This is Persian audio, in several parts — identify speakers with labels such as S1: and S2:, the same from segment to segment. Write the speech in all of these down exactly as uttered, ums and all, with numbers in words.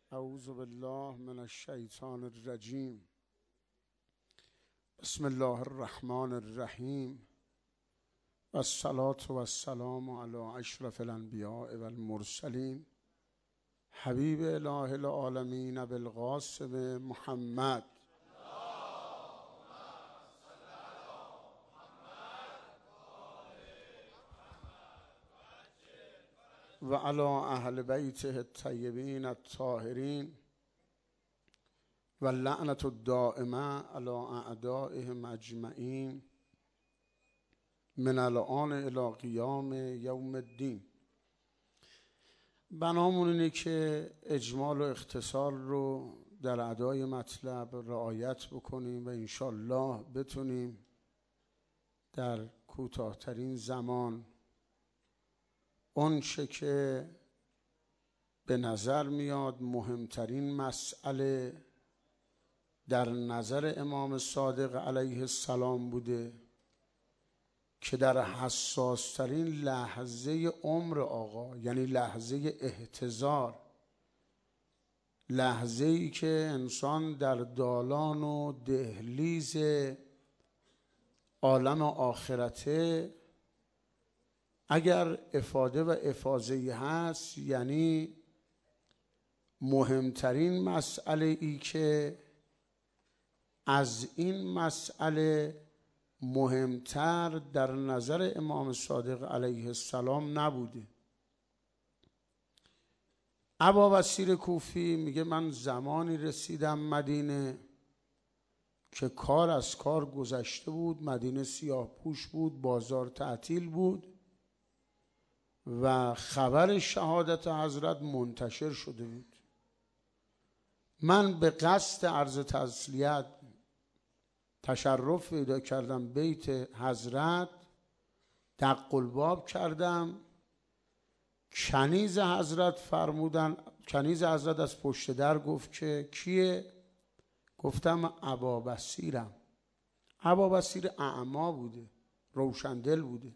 S1: اعوذ بالله من الشیطان الرجیم. بسم الله الرحمن الرحیم و الصلاة و السلام علی اشرف الانبیاء و المرسلین حبیب اله العالمین بالقاسم محمد و علی اهل بیته الطیبین الطاهرین و لعنت الدائمه علی اعدائهم اجمعین من الان الی قیام یوم الدین. بنامون اینه که اجمال و اختصار رو در ادای مطلب رعایت بکنیم و انشالله بتونیم در کوتاهترین زمان اون چه که به نظر میاد مهمترین مسئله در نظر امام صادق علیه السلام بوده که در حساسترین لحظه عمر آقا، یعنی لحظه احتضار، لحظه ای که انسان در دالان و دهلیز عالم آخرته، اگر افاده و افاضه‌ای هست یعنی مهمترین مسئله ای که از این مسئله مهمتر در نظر امام صادق علیه السلام نبوده. ابابصیر کوفی میگه من زمانی رسیدم مدینه که کار از کار گذشته بود، مدینه سیاه پوش بود، بازار تعطیل بود و خبر شهادت حضرت منتشر شده بود. من به قصد عرض تسلیت تشرف پیدا کردم بیت حضرت، دق الباب کردم. کنیز حضرت فرمودن، کنیز حضرت از پشت در گفت که کیه؟ گفتم ابابصیرم. ابابصیر اعما بوده، روشندل بوده.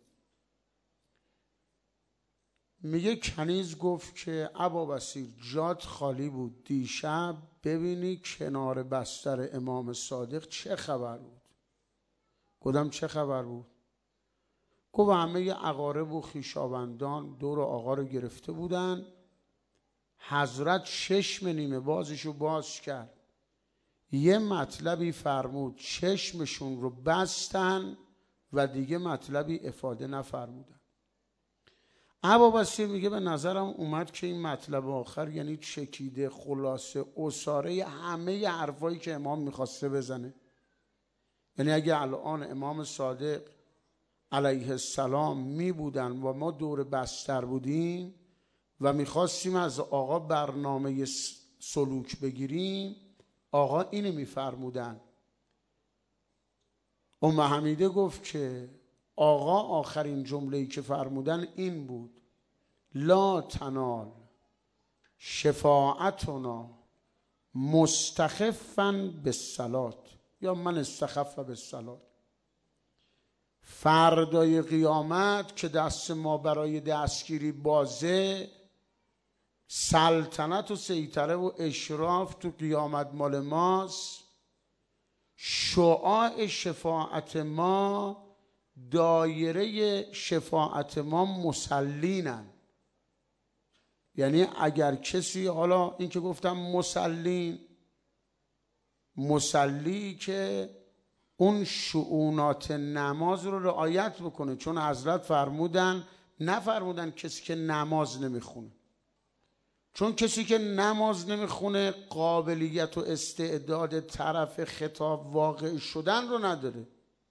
S1: میگه کنیز گفت که ابابصیر جات خالی بود، دیشب ببینی کنار بستر امام صادق چه خبر بود؟ گفتم چه خبر بود؟ گفت همه اقارب و خویشاوندان دور آقا رو گرفته بودن، حضرت چشم نیمه بازشو باز کرد، یه مطلبی فرمود، چشمشون رو بستن و دیگه مطلبی افاده نفرمودن. ابابصیر میگه به نظرم اومد که این مطلب آخر یعنی چکیده خلاصه اساره همه حرفایی که امام میخواسته بزنه. یعنی اگه الان امام صادق علیه السلام میبودن و ما دور بستر بودیم و میخواستیم از آقا برنامه سلوک بگیریم، آقا اینو میفرمودن. ام حمیده گفت که آقا آخرین جمله‌ای که فرمودن این بود: لا تنال شفاعتنا مستخفا بالصلاة، یا من استخف بالصلاة. فردای قیامت که دست ما برای دستگیری بازه، سلطنت و سیطره و اشراف تو قیامت مال ماست، شعاع شفاعت ما، دایره شفاعت ما مسلینن. یعنی اگر کسی، حالا این که گفتم مسلین، مسلی که اون شؤونات نماز رو رعایت بکنه، چون حضرت فرمودن، نفرمودن کسی که نماز نمیخونه، چون کسی که نماز نمیخونه قابلیت و استعداد طرف خطاب واقع شدن رو نداره.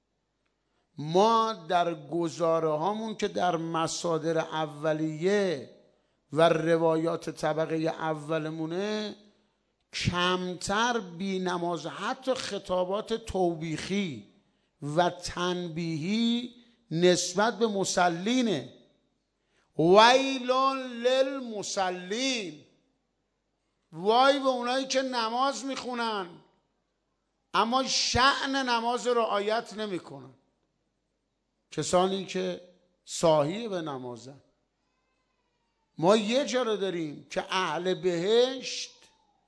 S1: ما در گزاره هامون که در مصادر اولیه و روایات طبقه اولمونه کمتر بی نماز، حتی خطابات توبیخی و تنبیهی نسبت به مسلینه. ویل للمصلین، وای به اونایی که نماز میخونن اما شأن نماز رو رعایت نمیکنن، کسانی که ساهی به نمازن. ما یه جا رو داریم که اهل بهشت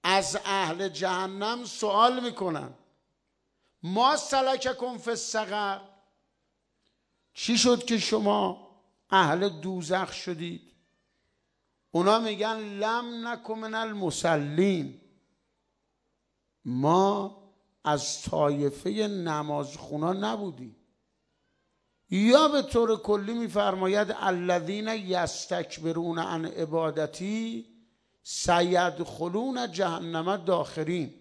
S1: از اهل جهنم سوال میکنن ما سلککم فی السقر، چی شد که شما اهل دوزخ شدید؟ اونا میگن لم نکن من المصلین، ما از طایفه نمازخونا نبودیم. یا به طور کلی میفرماید الذین یستکبرون عن عبادتی سیدخلون جهنم داخرین.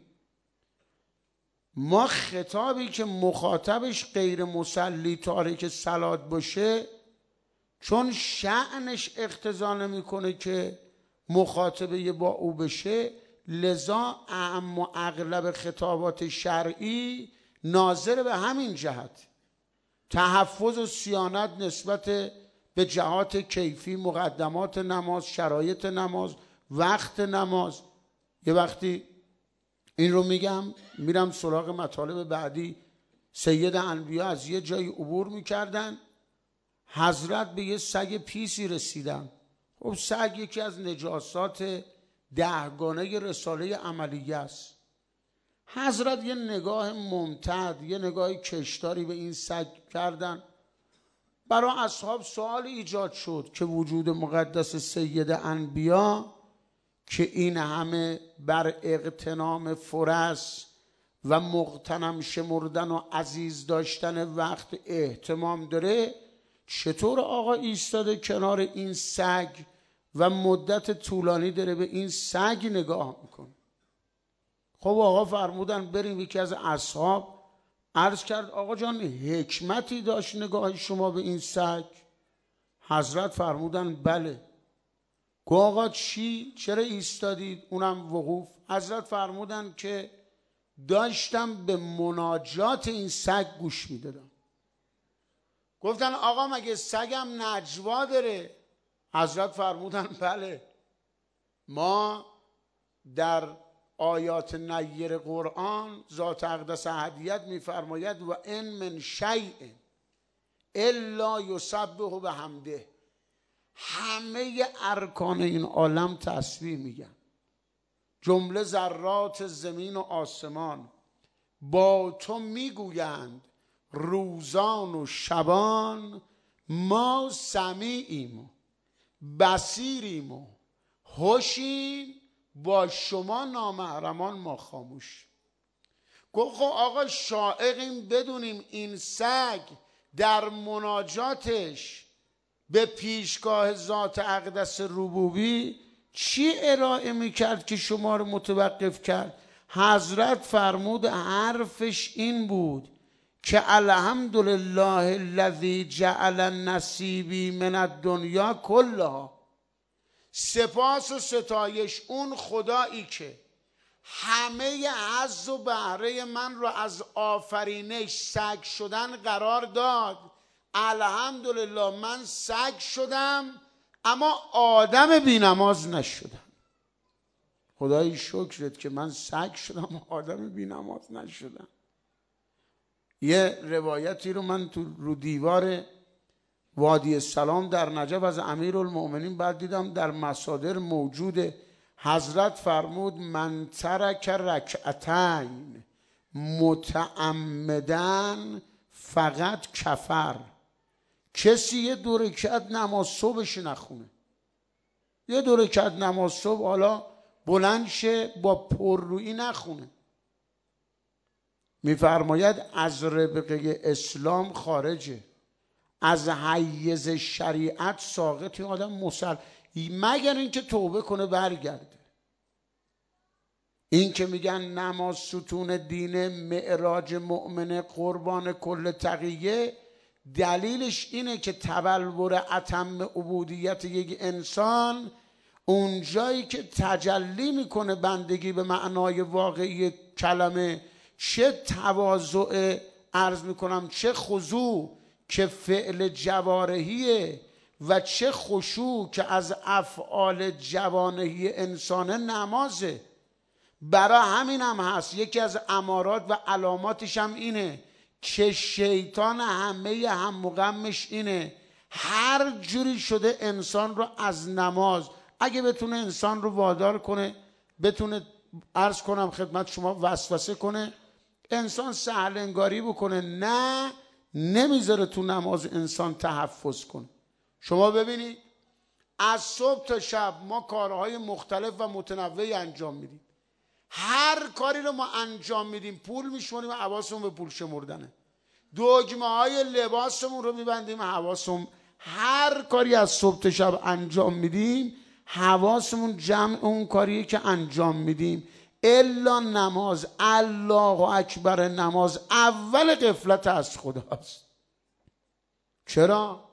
S1: ما خطابی که مخاطبش غیر مصلی تارک صلات باشه، چون شأنش اقتضا نمیکنه که مخاطبه با او بشه، لذا اعم و اغلب خطابات شرعی ناظر به همین جهت، تحفظ و صیانت نسبت به جهات کیفی، مقدمات نماز، شرایط نماز، وقت نماز. یه وقتی این رو میگم میرم سراغ مطالب بعدی. سید انبیا از یه جایی عبور میکردن، حضرت به یه سگ پیسی رسیدن. خب سگ یکی از نجاسات دهگانه رساله عملیه است. حضرت یه نگاه ممتد، یه نگاه کشداری به این سگ کردن. برای اصحاب سوال ایجاد شد که وجود مقدس سید انبیا که این همه بر اغتنام فرص و مغتنم شمردن و عزیز داشتن وقت اهتمام داره، چطور آقا ایستاده کنار این سگ و مدت طولانی داره به این سگ نگاه میکنه؟ خب آقا فرمودن بریم. یکی از اصحاب عرض کرد آقا جان حکمتی داشت نگاه شما به این سگ؟ حضرت فرمودن بله. گفت آقا چی؟ چرا ایستادید؟ اونم وقوف. حضرت فرمودن که داشتم به مناجات این سگ گوش میدادم. گفتن آقا مگه سگم نجوا داره؟ حضرت فرمودن بله. ما در آیات نیر قرآن ذات اقدس احدیت میفرماید و ان من شیء الا یسبح بحمده، همه ارکان این عالم تسبیح میگن. جمله ذرات زمین و آسمان با تو میگویند روزان و شبان ما سمیعیم و بصیریم و هوشیم، با شما نامحرمان ما خاموش. گفت خب آقا شائقیم بدونیم این سگ در مناجاتش به پیشگاه ذات اقدس ربوبی چی ارائه میکرد که شما رو متوقف کرد؟ حضرت فرمود حرفش این بود که الحمدلله الذی جعل نصیبی من الدنیا کلها، سپاس و ستایش اون خدایی که همه حظ و بهره من رو از آفرینش سگ شدن قرار داد. الحمدلله من سگ شدم اما آدم بی نماز نشدم. خدای شکرت که من سگ شدم و آدم بی نماز نشدم. یه روایتی رو من تو رو دیوار وادی السلام در نجف از امیرالمؤمنین بعد دیدم در مصادر موجوده. حضرت فرمود من ترک رکعتین متعمدن فقط کفر. کسی یه دو رکعت نماز صبحش نخونه، یه دو رکعت نماز صبح حالا بلند شه با پررویی نخونه، میفرماید از ربقه اسلام خارجه، از حیز شریعت ساقطی آدم مسل، مگر اینکه توبه کنه برگرده. این که میگن نماز ستون دین، معراج مؤمن، قربان کل تقیه، دلیلش اینه که تبلور اتم عبودیت یک انسان اون جایی که تجلی میکنه بندگی به معنای واقعی کلمه، چه تواضع عرض میکنم، چه خضوع که فعل جوارحیه و چه خشوع که از افعال جوانحی انسان نمازه. برای همین هم هست یکی از امارات و علاماتش هم اینه که شیطان همه هم و غمش اینه هر جوری شده انسان رو از نماز، اگه بتونه انسان رو وادار کنه بتونه عرض کنم خدمت شما وسوسه کنه، انسان سهل انگاری بکنه. نه، نمیذاره تو نماز انسان تحفظ کنه. شما ببینید از صبح تا شب ما کارهای مختلف و متنوعی انجام میدیم. هر کاری رو ما انجام میدیم پول میشماریم، حواسمون به پول شمردنه. دگمه های لباسمون رو میبندیم، حواسمون، هر کاری از صبح تا شب انجام میدیم حواسمون جمع اون کاریه که انجام میدیم. الا نماز، الله اکبر، نماز اول غفلت از خداست. چرا؟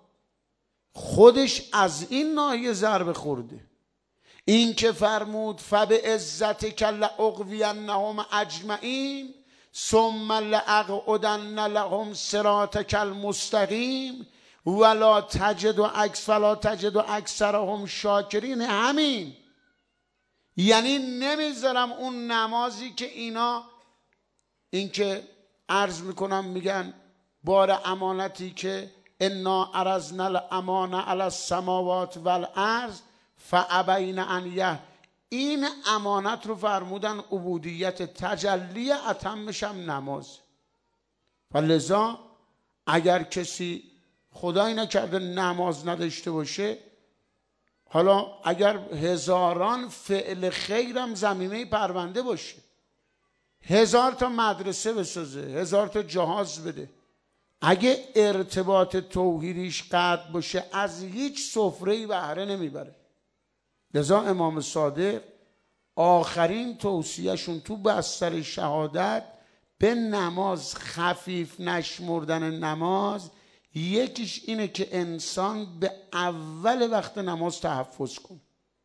S1: خودش از این ناحیه ضربه خورده. این که فرمود فبعزتک لأغوینهم اجمعین ثم لأقعدن لهم صراطک المستقیم ولا تجد اکثر ولا تجد اکثرهم شاکرین. همین یعنی نمیذارم اون نمازی که اینا، این که عرض میکنم میگن بار امانتی که انا عرضنا الامانه علی السماوات والارض فابین ان یه، این امانت رو فرمودن عبودیت تجلی اتمش هم نماز. فلذا اگر کسی خدای نکرده نماز نداشته باشه، حالا اگر هزاران فعل خیرم زمینه پرونده باشه، هزار تا مدرسه بسازه، هزار تا جهاز بده، اگه ارتباط توحیدیش قطع باشه از هیچ سفره‌ای بهره نمیبره. لذا امام صادق آخرین توصیهشون تو بستر شهادت به نماز، خفیف نشمردن نماز، یکیش اینه که انسان به اول وقت نماز تحفظ کن.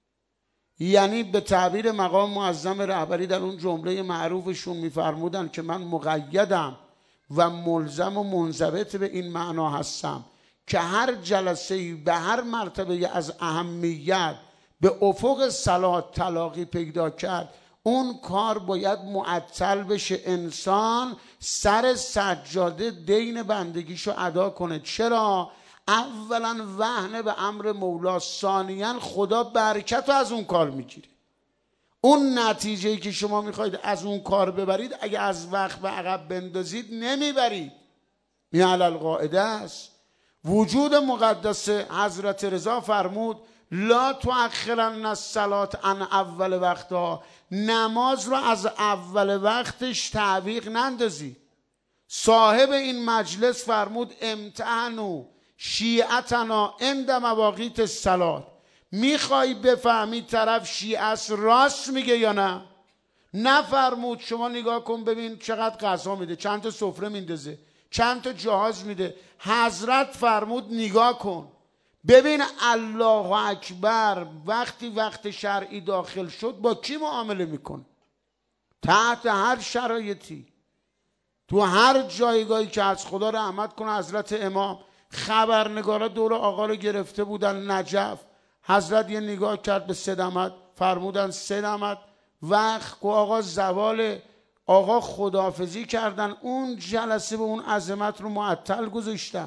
S1: یعنی به تعبیر مقام معظم رهبری در اون جمله معروفشون میفرمودن که من مقیدم و ملزم و منضبط به این معنا هستم که هر جلسه‌ای به هر مرتبه از اهمیت به افق صلات تلاقی پیدا کرد، اون کار باید معطل بشه، انسان سر سجاده دین بندگیشو ادا کنه. چرا؟ اولا وهن به امر مولا، ثانیاً خدا برکت رو از اون کار میگیره. اون نتیجه‌ای که شما میخواید از اون کار ببرید اگه از وقت به عقب بندازید نمیبرید. این علل قاعده است. وجود مقدس حضرت رضا فرمود لا تؤخرن الصلاة عن اول وقتها، نماز رو از اول وقتش تعویق نندازی. صاحب این مجلس فرمود امتحنوا شیعتنا عند مواقیت الصلاة. میخوای بفهمی طرف شیعه است راست میگه یا نه؟ نفرمود شما نگاه کن ببین چقدر غذا میده، چند تا سفره میندازه، چند تا جهاز میده. حضرت فرمود نگاه کن ببین الله اکبر وقتی وقت شرعی داخل شد با کی معامله میکن؟ تحت هر شرایطی، تو هر جایگاهی که از خدا رحمت کنه حضرت امام، خبرنگارا دور آقا رو گرفته بودن نجف، حضرت یه نگاه کرد به سدمت، فرمودن سدمت وقت که آقا زوال، آقا خداحافظی کردن، اون جلسه به اون عظمت رو معطل گذاشتن.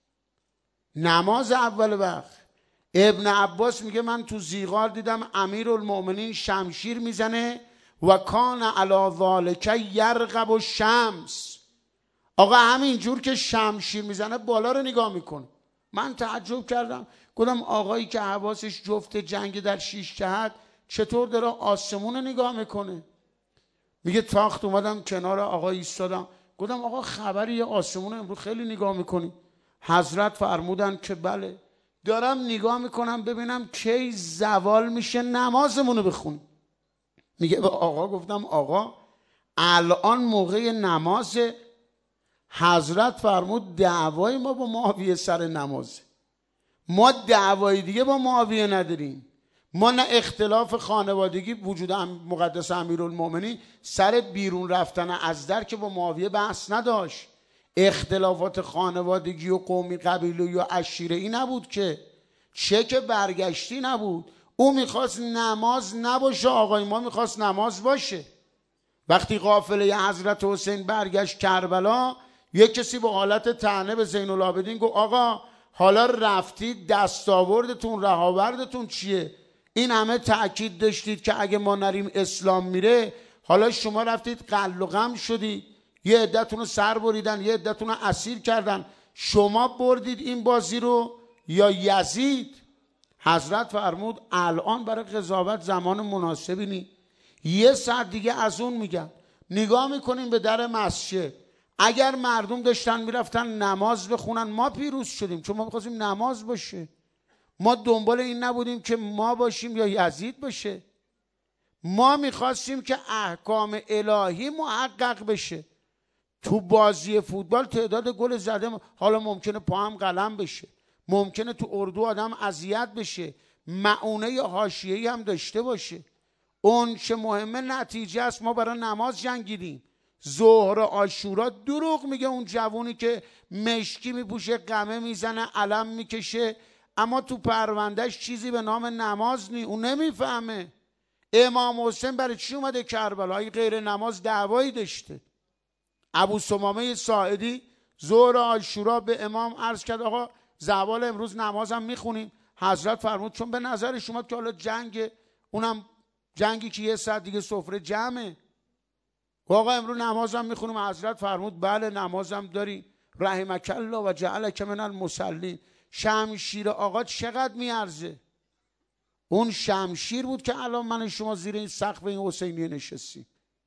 S1: نماز اول وقت. ابن عباس میگه من تو زیغار دیدم امیرالمؤمنین شمشیر میزنه و کان علی ذالک یرقب الشمس. آقا همینجور که شمشیر میزنه بالا رو نگاه میکن. من تعجب کردم، گفتم آقایی که حواسش جفت جنگ در شیش جهت چطور داره آسمون رو نگاه میکنه؟ میگه تاخت اومدم کنار آقا ایستادم، گفتم آقا خبری یه آسمون امروز خیلی نگاه میکنی؟ حضرت فرمودن که بله، دارم نگاه میکنم ببینم کی زوال میشه نمازمونو بخون. میگه به آقا گفتم آقا الان موقع نماز. حضرت فرمود دعوای ما با معاویه سر نماز، ما دعوای دیگه با معاویه نداریم. ما نه اختلاف خانوادگی وجود مقدس امیرالمؤمنین سر بیرون رفتن از در که با معاویه بحث نداشت، اختلافات خانوادگی و قومی قبیله یا عشیره‌ای نبود که، چه که برگشتی نبود. او میخواست نماز نباشه، آقای ما میخواست نماز باشه. وقتی قافله حضرت حسین برگشت کربلا، یک کسی با حالت طعنه به زین العابدین گفت آقا حالا رفتی دستاوردتون رهاوردتون چیه؟ این همه تأکید داشتید که اگه ما نریم اسلام میره، حالا شما رفتید قل و غم شدید، یه عدتون رو سر بریدن، یه عدتون رو اسیر کردن. شما بردید این بازی رو یا یزید؟ حضرت فرمود الان برای قضاوت زمان مناسبی نی. یه ساعت دیگه از اون میگن. نگاه میکنیم به در مسجد، اگر مردم داشتن میرفتن نماز بخونن ما پیروز شدیم، چون ما میخواستیم نماز باشه. ما دنبال این نبودیم که ما باشیم یا یزید باشه. ما میخواستیم که احکام الهی محقق بشه. تو بازی فوتبال تعداد گل زده حالا ممکنه پا هم قلم بشه، ممکنه تو اردو آدم اذیت بشه، معونه حاشیه‌ای هم داشته باشه. اون چه مهمه نتیجه است. ما برای نماز جنگیدیم. ظهر عاشورا دروغ میگه اون جوونی که مشکی میپوشه، قمه میزنه، علم میکشه، اما تو پروندهش چیزی به نام نماز نی. اون نمیفهمه. امام حسین برای چی اومده کربلا؟ غیر نماز دعوایی داشته. ابو ثمامه ساعدی ظهر عاشورا به امام عرض کرد آقا زوال امروز نمازم میخونیم. حضرت فرمود چون به نظرش اومد که حالا جنگ، اونم جنگی که یه ساعت دیگه سفره جمعه، آقا امروز نمازم میخونیم. حضرت فرمود بله نمازم داری، رحمک الله و جعلک من المصلین. شمشیر آقا چقدر میارزه؟ اون شمشیر بود که الان من شما زیر این سقف این حسینیه نشستیم.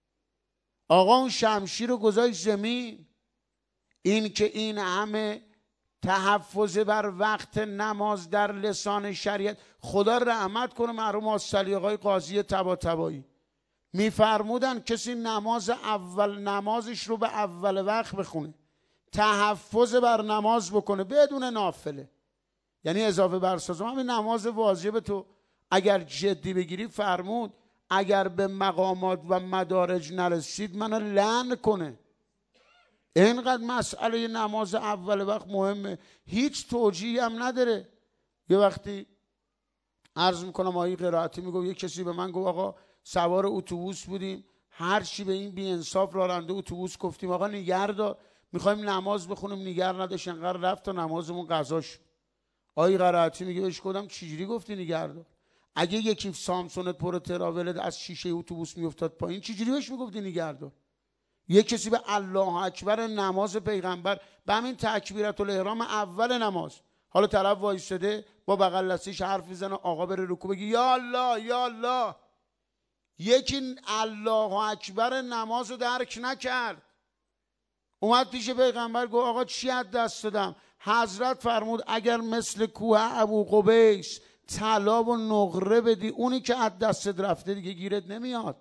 S1: آقا اون شمشیر رو گذاشت زمین. این که این همه تحفظ بر وقت نماز در لسان شریعت، خدا رحمت کنه مرحوم آستلی آقای قاضی طباطبایی، میفرمودن کسی نماز اول نمازش رو به اول وقت بخونه، تحفظ بر نماز بکنه بدون نافله، یعنی اضافه برسازم. همین نماز واجب تو اگر جدی بگیری، فرمود اگر به مقامات و مدارج نرسید منو لعن کنه. اینقدر مسئله نماز اول وقت مهمه، هیچ توجیهی هم نداره. یه وقتی عرض میکنم آقای قرائتی میگو یه کسی به من گفت آقا سوار اتوبوس بودیم، هر چی به این بی انصاف راننده اتوبوس گفتیم آقا نگه دار، میخوایم نماز بخونیم، نگه نداشت، انقدر رفت تا نمازمون قضا شد. آقای قرائتی میگه بهش گفتم چجوری گفتی نگه دار؟ اگه یکی سامسونت پر تراولت از شیشه اتوبوس میافتاد پایین چجوری بهش میگفتی نگه دار؟ یه کسی به الله اکبر نماز پیغمبر، به همین تکبیرت الاحرام اول نماز، حالا طرف وایساده با بغل دستش حرف میزنه، آقا بره رکوع بگی یا الله یا الله. یکی الله اکبر نماز رو درک نکرد، اومد پیش پیغمبر گفت آقا چی از دست دادم؟ حضرت فرمود اگر مثل کوه ابو قبیس طلا و نقره بدی، اونی که از دستت رفته دیگه گیرت نمیاد.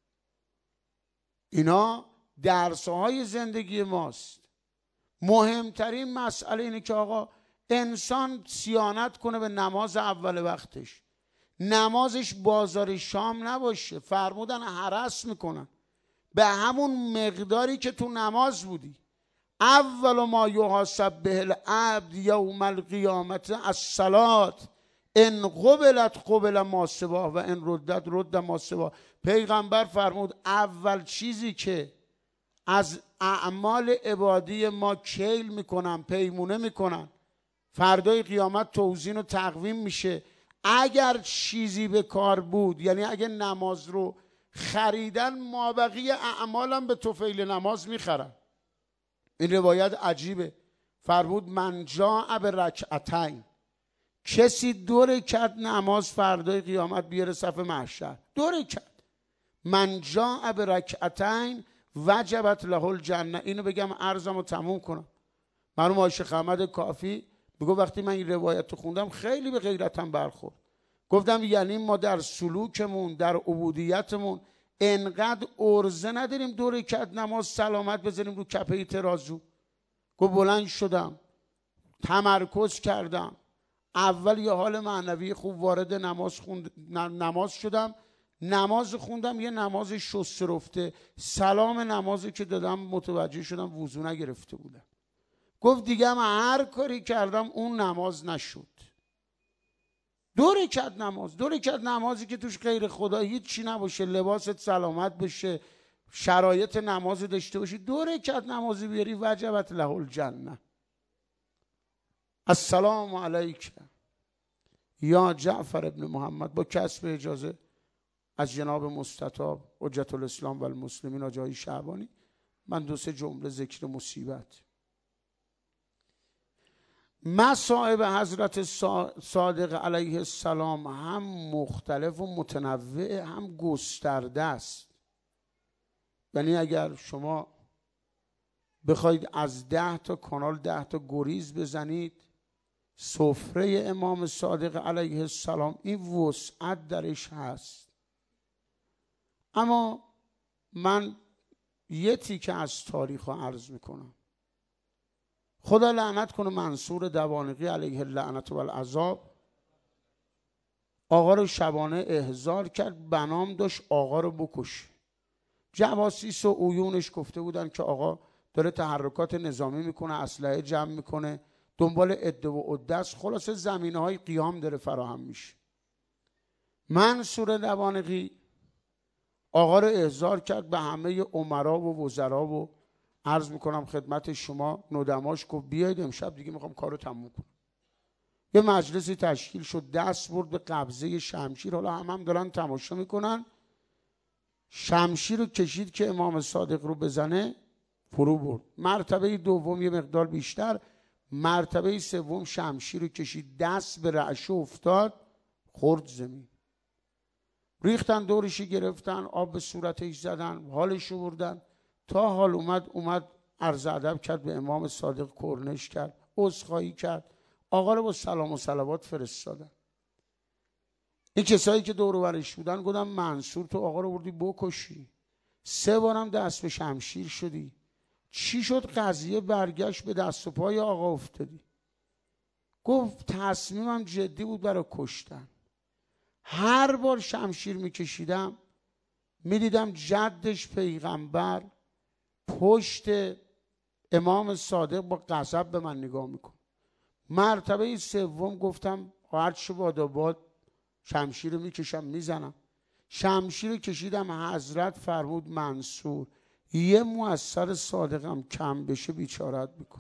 S1: اینا درس‌های زندگی ماست. مهمترین مسئله اینه که آقا انسان صیانت کنه به نماز اول وقتش، نمازش بازار شام نباشه. فرمودن هرس میکنن به همون مقداری که تو نماز بودی. اول ما یحاسب به العبد یوم القیامت الصلاة ان قبلت قبل ما سواه و ان ردت رد ما سواه. پیغمبر فرمود اول چیزی که از اعمال عبادی ما کیل میکنن، پیمونه میکنن، فردای قیامت توزین و تقویم میشه. اگر چیزی به کار بود، یعنی اگه نماز رو خریدن، مابقی اعمالم به طفیل نماز میخرن. این روایت عجیبه. فرمود من جاء برکعتین، کسی دو رکعت نماز فردای قیامت بیاره صف محشر، دو رکعت، من جاء برکعتین وجبت له الجنه. اینو بگم عرضمو تموم کنم. مرحوم آقای شیخ احمد کافی بگو وقتی من این روایت رو خوندم خیلی به غیرتم برخورد. گفتم یعنی ما در سلوکمون، در عبودیتمون انقدر ارزه نداریم دو رکعت نماز سلامت بزنیم رو کپه ترازو. گفت بلند شدم، تمرکز کردم، اول یه حال معنوی خوب وارد نماز خوند، نماز شدم، نماز خوندم، یه نماز شست رفته، سلام نمازی که دادم متوجه شدم وضو نگرفته بودم. گفت دیگه من هر کاری کردم اون نماز نشد. دو رکعت نماز، دو رکعت نمازی که توش غیر خدا هیچ چی نباشه، لباست سلامت بشه، شرایط نماز داشته باشی، دو رکعت نمازی بیاری وجبت له الجنه. السلام علیک یا جعفر ابن محمد با کسب اجازه از جناب مستطاب حجت الاسلام و المسلمین آجای شعبانی من دو سه جمله ذکر مصیبت. مصائب حضرت صادق علیه السلام هم مختلف و متنوع هم گسترده است. یعنی اگر شما بخواید از ده تا کانال ده تا گریز بزنید سفره امام صادق علیه السلام این وسعت درش هست. اما من یه تیکه از تاریخ رو عرض میکنم. خدا لعنت کنه منصور دوانقی علیه اللعنت و العذاب آقا رو شبانه احضار کرد، بنام داشت آقا رو بکشه. جواسیس و عیونش گفته بودن که آقا داره تحرکات نظامی میکنه، اسلحه جمع میکنه، دنبال عده و عده است. خلاصه زمینه های قیام داره فراهم میشه. منصور دوانقی آقا رو احضار کرد به همه امرا و وزرا و عرض میکنم خدمت شما ندماش، گفت بیایید امشب دیگه میخوام کارو تموم کنم. یه مجلسی تشکیل شد، دست برد به قبضه شمشیر. حالا هم هم دارن تماشا میکنن. شمشیر رو کشید که امام صادق رو بزنه، فرو برد. مرتبه دوم یه مقدار بیشتر، مرتبه سوم شمشیر رو کشید، دست به رعشه افتاد، خورد زمین. ریختن دورشی گرفتن، آب به صورتش زدن، حالش رو بردن. تا حال اومد اومد عرض ادب کرد به امام صادق، کرنش کرد، عذرخواهی کرد. آقا رو با سلام و صلوات فرستادن. این کسایی که دور و برش بودن گفتن منصور تو آقا رو بردی بکشی، سه بارم دست به شمشیر شدی، چی شد قضیه برگشت به دست و پای آقا افتادی؟ گفت تصمیمم جدی بود برای کشتن. هر بار شمشیر میکشیدم میدیدم جدش پیغمبر پشت امام صادق با غضب به من نگاه میکن. مرتبه سوم گفتم هرچه باد و باد شمشیر رو میکشم میزنم. شمشیر رو کشیدم، حضرت فرمود منصور یه مؤثر صادقم کم بشه بیچارت میکن.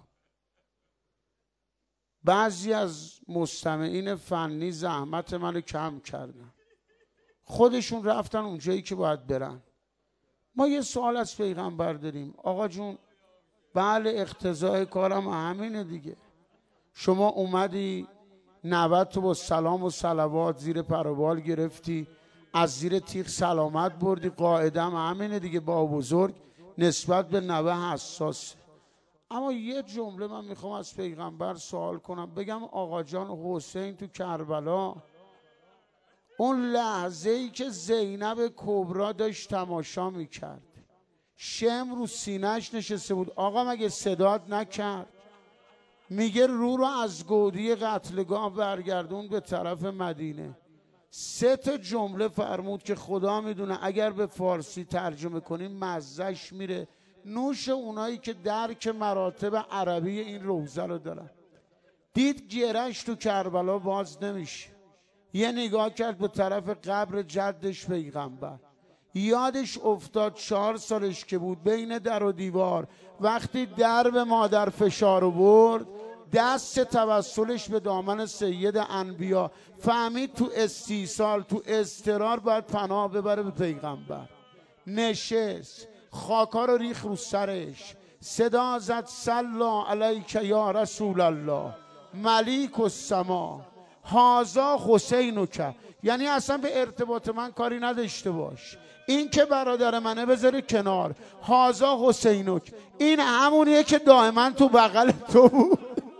S1: بعضی از مستمعین فنی زحمت منو کم کردن، خودشون رفتن اونجایی که باید برن. ما یه سوال از پیغمبر داریم، آقا جون بله اقتضای کارم همینه دیگه، شما اومدی نود تا با سلام و صلوات زیر پروبال گرفتی، از زیر تیغ سلامت بردی، قاعدم همینه دیگه، با بزرگ نسبت به نوه حساس. اما یه جمله من میخوام از پیغمبر سوال کنم، بگم آقا جان حسین تو کربلا اون لحظه ای که زینب کبرا داشت تماشا میکرد، شم رو سینهش نشسته بود، آقا مگه صدات نکرد؟ میگه رو رو از گودی قتلگاه برگردون به طرف مدینه. سه تا جمله فرمود که خدا میدونه اگر به فارسی ترجمه کنیم مزهش میره. نوش اونایی که درک مراتب عربی این روزه رو دارن. دید گرش تو کربلا باز نمیشه، یه نگاه کرد به طرف قبر جدش پیغمبر، یادش افتاد چهار سالش که بود بین در و دیوار وقتی در به مادر فشار برد، دست توسلش به دامن سید انبیا، فهمید تو استیصال تو اضطرار باید پناه ببره به پیغمبر. نشست، خاکا رو ریخ رو سرش، صدا زد صلا علیک یا رسول الله ملیک السما هازا حسینو که، یعنی اصلا به ارتباط من کاری نداشته باش، این که برادر منه بذاره کنار، هازا حسینک این همونیه که دائما تو بغل تو بود.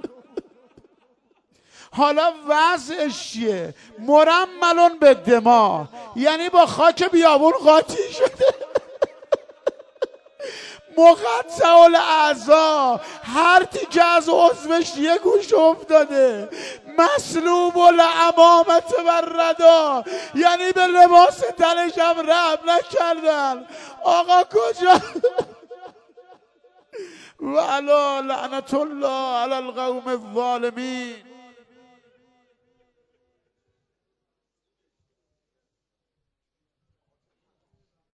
S1: حالا وضعش چیه؟ مرملون به دما، یعنی با خاک بیابون قاطی شده، مقطع الاعضا، هر تیکه از عضوش یه گوش افتاده، مسلوب الامامت و ردا، یعنی به لباس تنش هم رحم نکردن. آقا کجا؟ و علی لعنت الله علی القوم الظالمین.